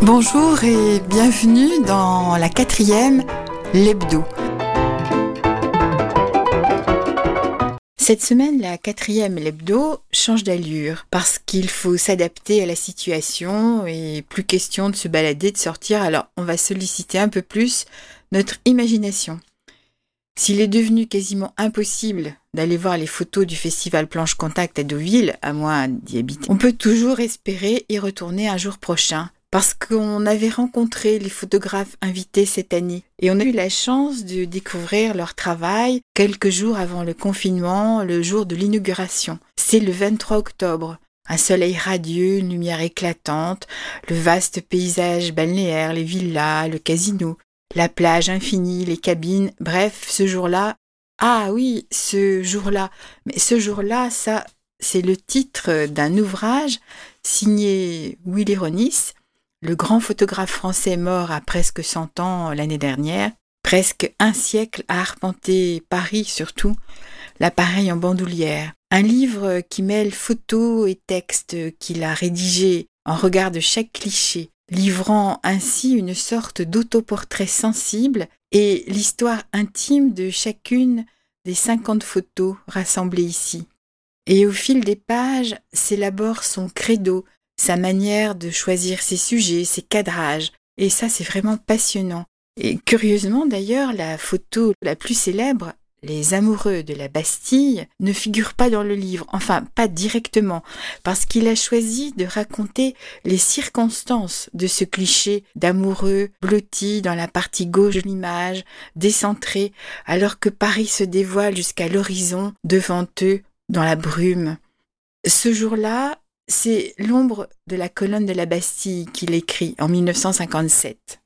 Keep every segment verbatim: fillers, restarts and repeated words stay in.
Bonjour et bienvenue dans la quatrième, l'hebdo. Cette semaine, la quatrième, l'hebdo, change d'allure parce qu'il faut s'adapter à la situation et plus question de se balader, de sortir, alors on va solliciter un peu plus notre imagination. S'il est devenu quasiment impossible d'aller voir les photos du festival Planche Contact à Deauville, à moins d'y habiter, on peut toujours espérer y retourner un jour prochain. Parce qu'on avait rencontré les photographes invités cette année et on a eu la chance de découvrir leur travail quelques jours avant le confinement, le jour de l'inauguration. C'est le vingt-trois octobre. Un soleil radieux, une lumière éclatante, le vaste paysage balnéaire, les villas, le casino, la plage infinie, les cabines, bref, ce jour-là, ah oui, ce jour-là, mais ce jour-là, ça, c'est le titre d'un ouvrage signé Willy Ronis, le grand photographe français mort à presque cent ans l'année dernière, presque un siècle à arpenter Paris surtout, l'appareil en bandoulière. Un livre qui mêle photos et textes qu'il a rédigés en regard de chaque cliché, livrant ainsi une sorte d'autoportrait sensible et l'histoire intime de chacune des cinquante photos rassemblées ici. Et au fil des pages s'élabore son credo, sa manière de choisir ses sujets, ses cadrages. Et ça, c'est vraiment passionnant. Et curieusement, d'ailleurs, la photo la plus célèbre, Les amoureux de la Bastille, ne figure pas dans le livre. Enfin, pas directement, parce qu'il a choisi de raconter les circonstances de ce cliché d'amoureux blotti dans la partie gauche de l'image, décentré, alors que Paris se dévoile jusqu'à l'horizon devant eux dans la brume. Ce jour-là, c'est L'ombre de la colonne de la Bastille qu'il écrit en dix-neuf cent cinquante-sept.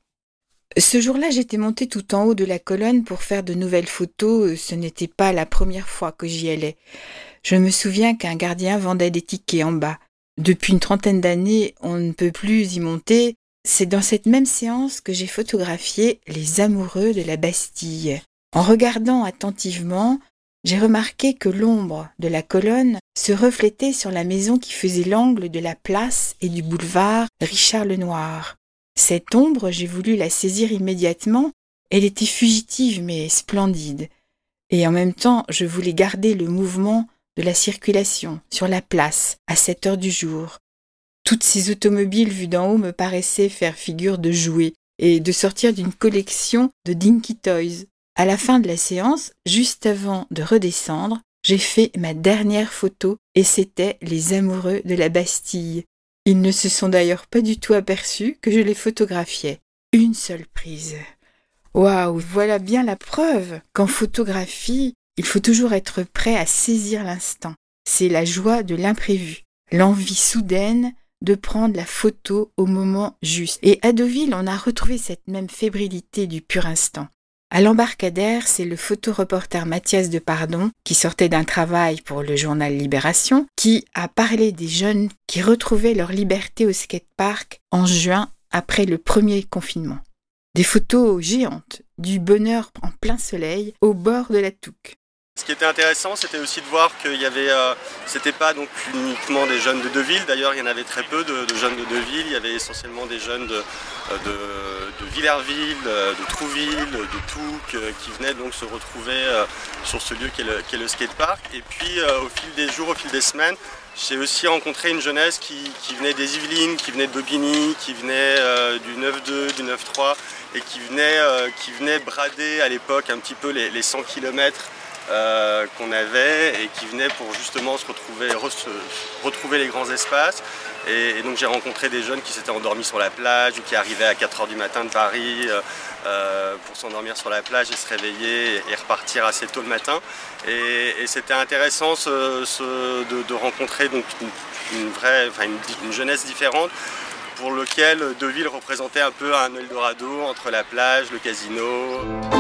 Ce jour-là, j'étais montée tout en haut de la colonne pour faire de nouvelles photos. Ce n'était pas la première fois que j'y allais. Je me souviens qu'un gardien vendait des tickets en bas. Depuis une trentaine d'années, on ne peut plus y monter. C'est dans cette même séance que j'ai photographié les amoureux de la Bastille. En regardant attentivement, j'ai remarqué que l'ombre de la colonne se reflétait sur la maison qui faisait l'angle de la place et du boulevard Richard-Lenoir. Cette ombre, j'ai voulu la saisir immédiatement. Elle était fugitive mais splendide. Et en même temps, je voulais garder le mouvement de la circulation sur la place à sept heures du jour. Toutes ces automobiles vues d'en haut me paraissaient faire figure de jouets et de sortir d'une collection de Dinky Toys. À la fin de la séance, juste avant de redescendre, j'ai fait ma dernière photo et c'était les amoureux de la Bastille. Ils ne se sont d'ailleurs pas du tout aperçus que je les photographiais. Une seule prise. Waouh, voilà bien la preuve qu'en photographie, il faut toujours être prêt à saisir l'instant. C'est la joie de l'imprévu, l'envie soudaine de prendre la photo au moment juste. Et à Deauville, on a retrouvé cette même fébrilité du pur instant. À l'embarcadère, c'est le photoreporter Mathias Depardon, qui sortait d'un travail pour le journal Libération, qui a parlé des jeunes qui retrouvaient leur liberté au skatepark en juin après le premier confinement. Des photos géantes, du bonheur en plein soleil au bord de la Touques. Ce qui était intéressant, c'était aussi de voir qu'il y avait, euh, c'était pas donc uniquement des jeunes de Deauville. D'ailleurs, il y en avait très peu de, de jeunes de Deauville. Il y avait essentiellement des jeunes de, de, de Villerville, de Trouville, de Touques, euh, qui venaient donc se retrouver euh, sur ce lieu qu'est le, qu'est le skatepark. Et puis, euh, au fil des jours, au fil des semaines, j'ai aussi rencontré une jeunesse qui, qui venait des Yvelines, qui venait de Bobigny, qui venait euh, du neuf deux, du neuf trois, et qui venait, euh, qui venait brader à l'époque un petit peu les, les cent kilomètres. Euh, qu'on avait et qui venaient pour justement se retrouver, re, se, retrouver les grands espaces. Et, et donc j'ai rencontré des jeunes qui s'étaient endormis sur la plage ou qui arrivaient à quatre heures du matin de Paris euh, pour s'endormir sur la plage et se réveiller et, et repartir assez tôt le matin. Et, et c'était intéressant ce, ce, de, de rencontrer donc une, une, vraie, enfin une, une jeunesse différente pour lequel Deauville représentait un peu un Eldorado entre la plage, le casino.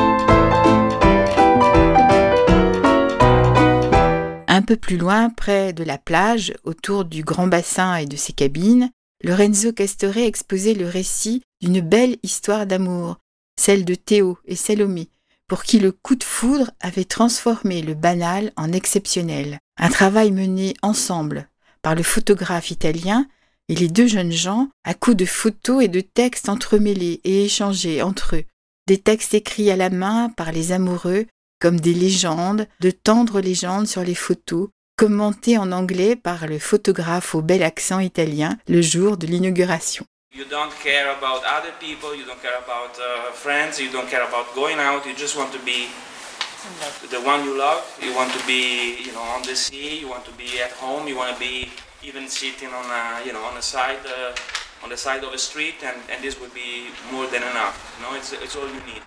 Un peu plus loin, près de la plage, autour du grand bassin et de ses cabines, Lorenzo Castore exposait le récit d'une belle histoire d'amour, celle de Théo et Salomé, pour qui le coup de foudre avait transformé le banal en exceptionnel. Un travail mené ensemble par le photographe italien et les deux jeunes gens à coups de photos et de textes entremêlés et échangés entre eux. Des textes écrits à la main par les amoureux, comme des légendes, de tendres légendes sur les photos, commentés en anglais par le photographe au bel accent italien le jour de l'inauguration. You don't care about other people, you don't care about uh, friends, you don't care about going out, you just want to be the one you love, you want to be, you know, on the sea, you want to be at home, you want to be even sitting on a, you know, on the side, uh, on the side of a street, and, and this would be more than enough. You know, it's it's all you need.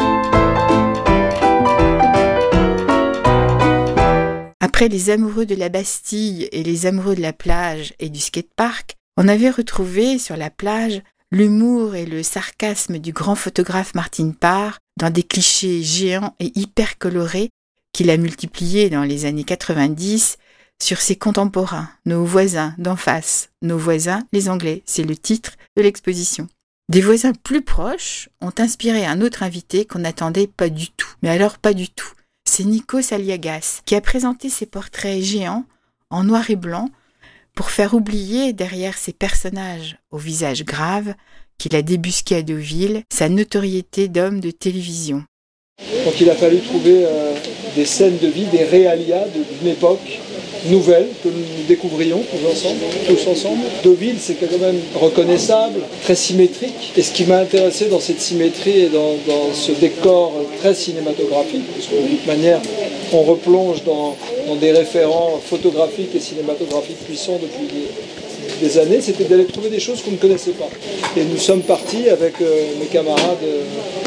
Après les amoureux de la Bastille et les amoureux de la plage et du skatepark, on avait retrouvé sur la plage l'humour et le sarcasme du grand photographe Martin Parr dans des clichés géants et hyper colorés qu'il a multipliés dans les années quatre-vingt-dix sur ses contemporains, nos voisins d'en face. Nos voisins, les Anglais, c'est le titre de l'exposition. Des voisins plus proches ont inspiré un autre invité qu'on n'attendait pas du tout. Mais alors pas du tout. C'est Nikos Aliagas qui a présenté ses portraits géants en noir et blanc pour faire oublier derrière ces personnages au visage grave qu'il a débusqué à Deauville sa notoriété d'homme de télévision. Donc il a fallu trouver euh, des scènes de vie, des réalia d'une époque nouvelle que nous découvrions tous ensemble. Tous ensemble. Deauville, c'est quand même reconnaissable, très symétrique. Et ce qui m'a intéressé dans cette symétrie et dans, dans ce décor très cinématographique, parce que de toute manière, on replonge dans, dans des référents photographiques et cinématographiques puissants depuis des, des années, c'était d'aller trouver des choses qu'on ne connaissait pas. Et nous sommes partis avec euh, mes camarades euh,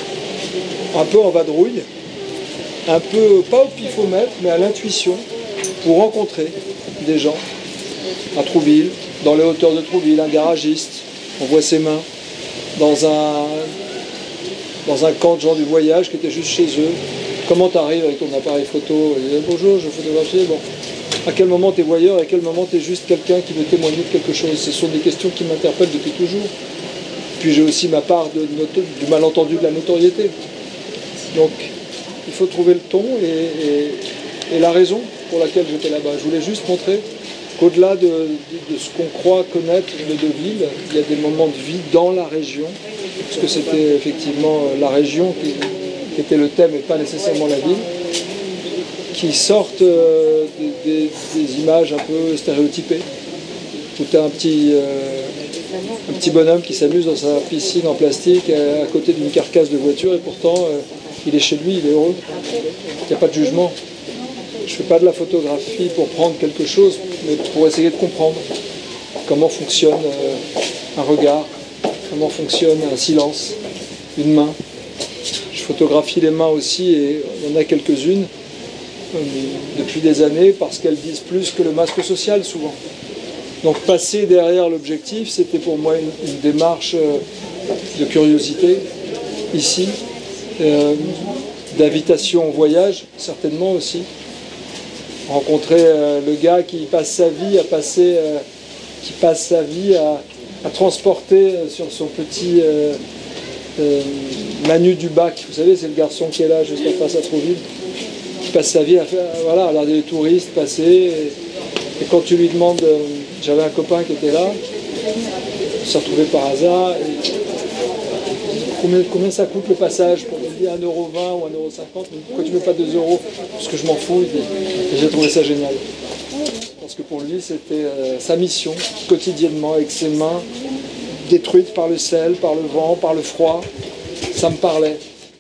un peu en vadrouille, un peu, pas au pifomètre, mais à l'intuition, pour rencontrer des gens à Trouville, dans les hauteurs de Trouville, un garagiste, on voit ses mains, dans un, dans un camp de gens du voyage qui était juste chez eux. Comment tu arrives avec ton appareil photo? Il dit, bonjour, je photographie. Bon. À quel moment tu es voyeur et à quel moment tu es juste quelqu'un qui veut témoigner de quelque chose? Ce sont des questions qui m'interpellent depuis toujours. Puis j'ai aussi ma part de, de, du malentendu de la notoriété. Donc il faut trouver le ton et, et, et la raison pour laquelle j'étais là-bas. Je voulais juste montrer qu'au-delà de, de, de ce qu'on croit connaître de Deauville, il y a des moments de vie dans la région, parce que c'était effectivement la région qui, qui était le thème et pas nécessairement la ville, qui sortent euh, des, des, des images un peu stéréotypées, où tu as un petit, euh, un petit bonhomme qui s'amuse dans sa piscine en plastique à, à côté d'une carcasse de voiture et pourtant euh, il est chez lui, il est heureux. Il n'y a pas de jugement. Je ne fais pas de la photographie pour prendre quelque chose, mais pour essayer de comprendre comment fonctionne euh, un regard, comment fonctionne un silence, une main. Je photographie les mains aussi et on en a quelques-unes euh, depuis des années parce qu'elles disent plus que le masque social souvent. Donc passer derrière l'objectif, c'était pour moi une, une démarche euh, de curiosité ici, euh, d'invitation au voyage certainement aussi. Rencontrer euh, le gars qui passe sa vie à passer, euh, qui passe sa vie à, à transporter euh, sur son petit euh, euh, Manu du bac. Vous savez, c'est le garçon qui est là juste en face à Trouville, qui passe sa vie à faire, voilà, à regarder les touristes passer. Et, et quand tu lui demandes, euh, j'avais un copain qui était là, on s'est retrouvé par hasard. Et, combien, combien ça coûte le passage? Pour me dire un euro vingt ou un euro cinquante. Pourquoi tu ne mets pas deux euros? Parce que je m'en fous. Et, et j'ai trouvé ça génial. Parce que pour lui, c'était euh, sa mission, quotidiennement, avec ses mains détruites par le sel, par le vent, par le froid. Ça me parlait.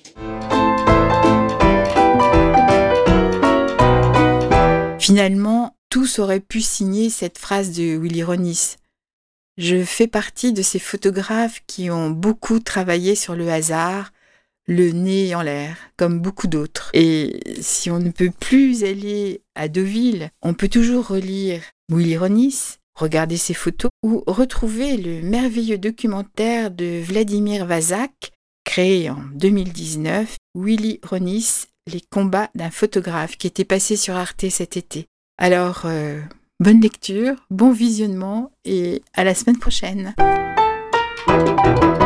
Finalement, tous auraient pu signer cette phrase de Willy Ronis. Je fais partie de ces photographes qui ont beaucoup travaillé sur le hasard, le nez en l'air, comme beaucoup d'autres. Et si on ne peut plus aller à Deauville, on peut toujours relire Willy Ronis, regarder ses photos ou retrouver le merveilleux documentaire de Vladimir Vazak, créé en deux mille dix-neuf, Willy Ronis, les combats d'un photographe, qui était passé sur Arte cet été. Alors, euh, bonne lecture, bon visionnement et à la semaine prochaine.